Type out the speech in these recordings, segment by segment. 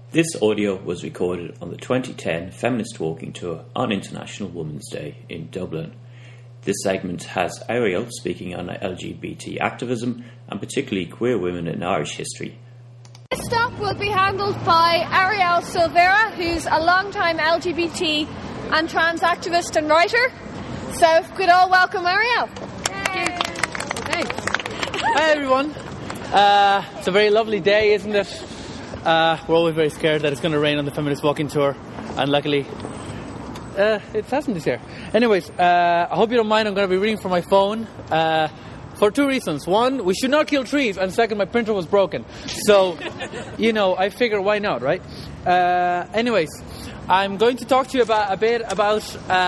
This audio was recorded on the 2010 Feminist Walking Tour on International Women's Day in Dublin. This segment has Ariel speaking on LGBT activism and particularly queer women in Irish history. This stop will be handled by Ariel Silveira, who's a long-time LGBT and trans activist and writer. So if we could all welcome Ariel. Thanks. Hi everyone. It's a very lovely day, isn't it? We're always very scared that it's going to rain on the Feminist Walking Tour, and luckily it hasn't this year. Anyways, I hope you don't mind. I'm going to be reading from my phone for two reasons. One, we should not kill trees, and second, my printer was broken. So, I figure why not, right? Anyways, I'm going to talk to you a bit about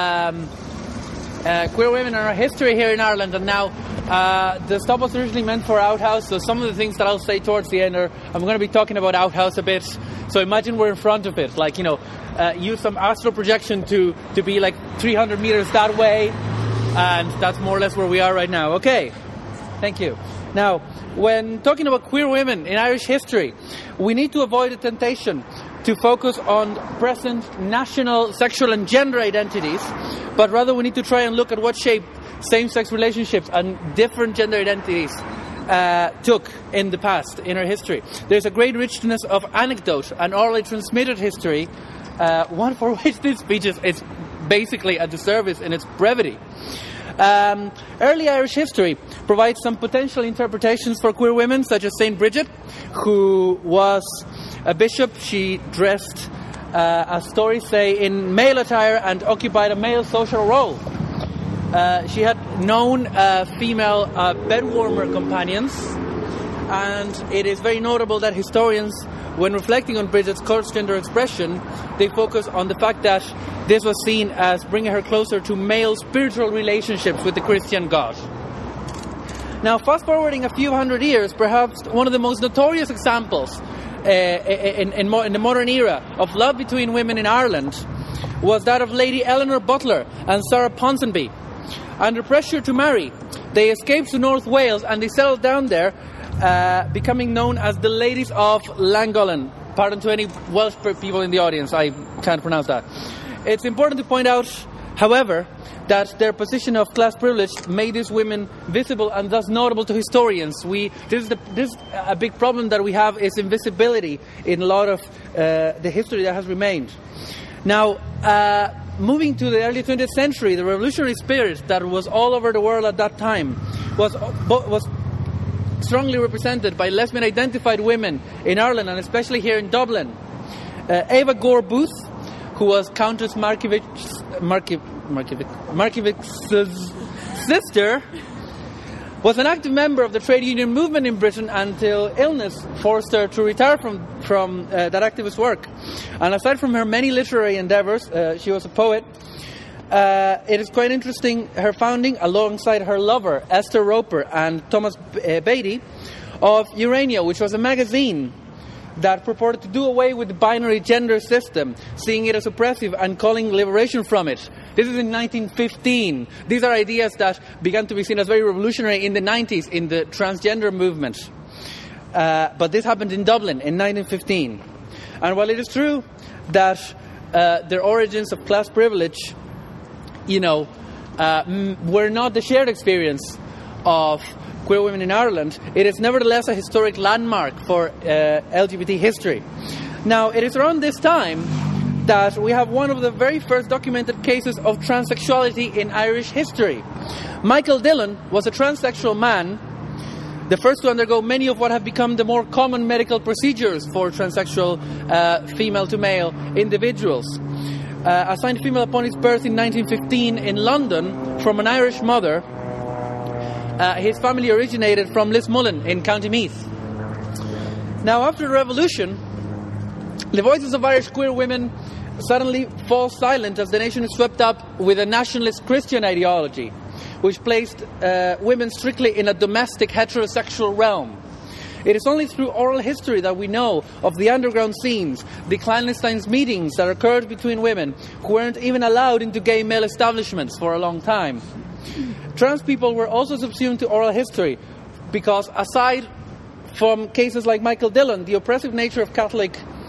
queer women and our history here in Ireland. And now, the stop was originally meant for Outhouse, so some of the things that I'll say towards the end I'm going to be talking about Outhouse a bit. So imagine we're in front of it, use some astral projection to be like 300 meters that way, and that's more or less where we are right now. Okay, thank you. Now, when talking about queer women in Irish history, we need to avoid the temptation to focus on present national sexual and gender identities, but rather we need to try and look at what shape same-sex relationships and different gender identities took in the past, in our history. There's a great richness of anecdote and orally transmitted history, one for which this speech is basically a disservice in its brevity. Early Irish history provides some potential interpretations for queer women, such as St. Bridget, who was a bishop. She dressed, as stories say, in male attire and occupied a male social role. She had known female bedwarmer companions, and it is very notable that historians, when reflecting on Bridget's cross-gender expression, they focus on the fact that this was seen as bringing her closer to male spiritual relationships with the Christian God. Now, fast-forwarding a few hundred years, perhaps one of the most notorious examples in the modern era of love between women in Ireland was that of Lady Eleanor Butler and Sarah Ponsonby. Under pressure to marry, they escaped to North Wales and they settled down there, becoming known as the Ladies of Llangollen. Pardon to any Welsh people in the audience, I can't pronounce that. It's important to point out, however, that their position of class privilege made these women visible and thus notable to historians. This is a big problem that we have, is invisibility in a lot of the history that has remained. Now, moving to the early 20th century, the revolutionary spirit that was all over the world at that time was strongly represented by lesbian-identified women in Ireland, and especially here in Dublin. Eva Gore Booth, who was Countess Markiewicz's sister, was an active member of the trade union movement in Britain until illness forced her to retire from that activist work. And aside from her many literary endeavours, she was a poet. It is quite interesting, her founding, alongside her lover, Esther Roper and Thomas Beatty, of Urania, which was a magazine that purported to do away with the binary gender system, seeing it as oppressive and calling liberation from it. This is in 1915. These are ideas that began to be seen as very revolutionary in the 90s in the transgender movement. But this happened in Dublin in 1915. And while it is true that their origins of class privilege, were not the shared experience of queer women in Ireland, it is nevertheless a historic landmark for LGBT history. Now, it is around this time that we have one of the very first documented cases of transsexuality in Irish history. Michael Dillon was a transsexual man, the first to undergo many of what have become the more common medical procedures for transsexual female-to-male individuals. Assigned female upon his birth in 1915 in London from an Irish mother, his family originated from Lismullen in County Meath. Now, after the Revolution, the voices of Irish queer women suddenly fall silent as the nation is swept up with a nationalist Christian ideology, which placed women strictly in a domestic heterosexual realm. It is only through oral history that we know of the underground scenes, the clandestine meetings that occurred between women who weren't even allowed into gay male establishments for a long time. Trans people were also subsumed to oral history because, aside from cases like Michael Dillon, the oppressive nature of Catholic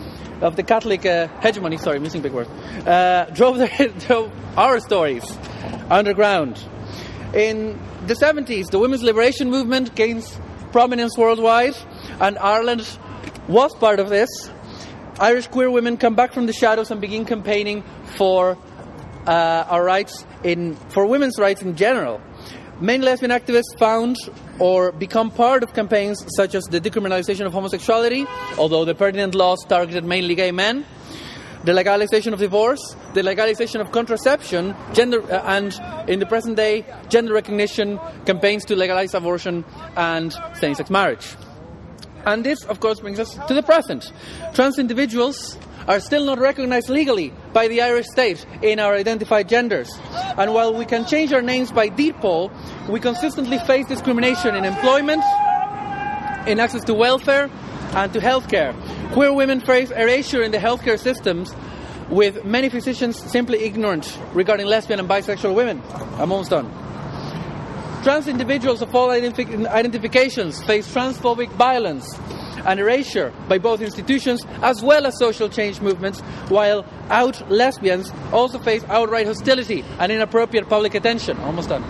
of the Catholic hegemony, sorry, missing big word, drove our stories underground. In the 70s, the women's liberation movement gains prominence worldwide, and Ireland was part of this. Irish queer women come back from the shadows and begin campaigning for our rights, for women's rights in general. Many lesbian activists found or become part of campaigns such as the decriminalization of homosexuality, although the pertinent laws targeted mainly gay men, the legalization of divorce, the legalization of contraception, and in the present day, gender recognition campaigns to legalize abortion and same-sex marriage. And this, of course, brings us to the present. Trans individuals are still not recognized legally by the Irish state in our identified genders. And while we can change our names by deed poll, we consistently face discrimination in employment, in access to welfare, and to healthcare. Queer women face erasure in the healthcare systems, with many physicians simply ignorant regarding lesbian and bisexual women. I'm almost done. Trans individuals of all identifications face transphobic violence and erasure by both institutions as well as social change movements, while out lesbians also face outright hostility and inappropriate public attention. Almost done.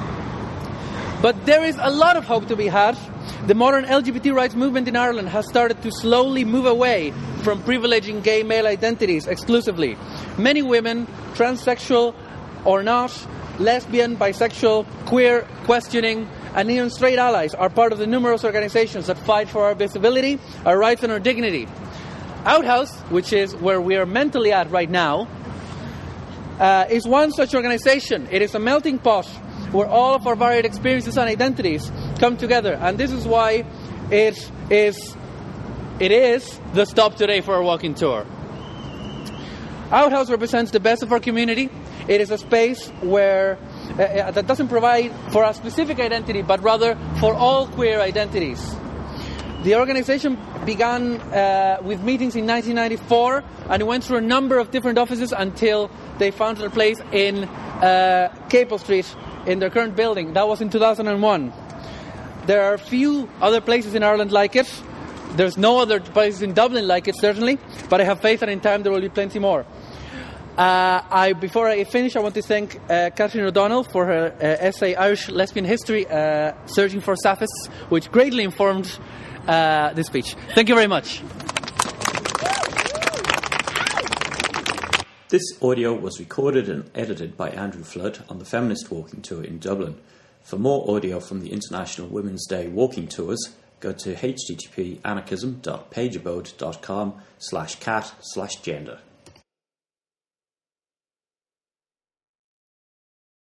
But there is a lot of hope to be had. The modern LGBT rights movement in Ireland has started to slowly move away from privileging gay male identities exclusively. Many women, transsexual or not, lesbian, bisexual, queer, questioning, and even straight allies are part of the numerous organizations that fight for our visibility, our rights, and our dignity. Outhouse, which is where we are mentally at right now, is one such organization. It is a melting pot where all of our varied experiences and identities come together, and this is why it is the stop today for our walking tour. Outhouse represents the best of our community. It is a space where that doesn't provide for a specific identity, but rather for all queer identities. The organization began with meetings in 1994, and it went through a number of different offices until they found their place in Capel Street in their current building. That was in 2001. There are few other places in Ireland like it. There's no other places in Dublin like it, certainly, but I have faith that in time there will be plenty more. Before I finish, I want to thank Catherine O'Donnell for her essay, Irish Lesbian History, Searching for Saphists, which greatly informed this speech. Thank you very much. This audio was recorded and edited by Andrew Flood on the Feminist Walking Tour in Dublin. For more audio from the International Women's Day Walking Tours, go to http://anarchism.pageabode.com/cat/gender.